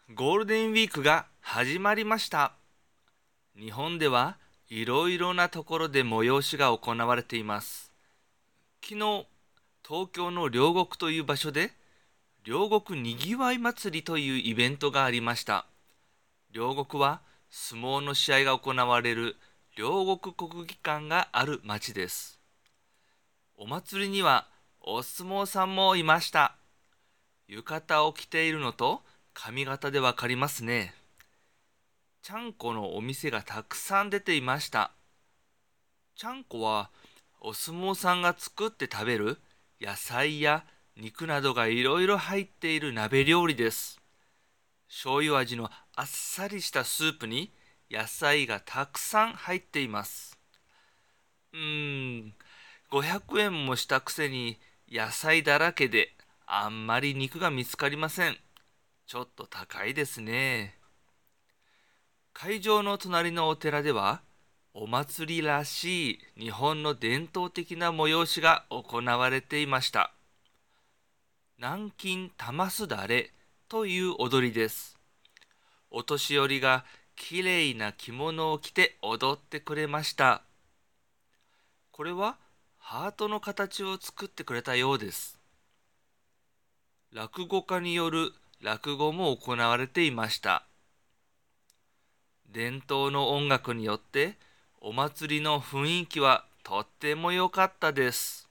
ゴールデンウィークが始まりました。日本ではいろいろなところで催しが行われています。昨日、東京の両国という場所で両国にぎわい祭りというイベントがありました。両国は相撲の試合が行われる両国国技館がある町です。お祭りにはお相撲さんもいました。浴衣を着ているのと髪型でわかりますね。ちゃんこのお店がたくさん出ていました。ちゃんこはお相撲さんが作って食べる野菜や肉などがいろいろ入っている鍋料理です。醤油味のあっさりしたスープに野菜がたくさん入っています。500円もしたくせに野菜だらけであんまり肉が見つかりません。ちょっと高いですね。会場の隣のお寺では、お祭りらしい日本の伝統的な催しが行われていました。南京玉すだれという踊りです。お年寄りがきれいな着物を着て踊ってくれました。これはハートの形を作ってくれたようです。落語家による落語も行われていました。伝統の音楽によってお祭りの雰囲気はとっても良かったです。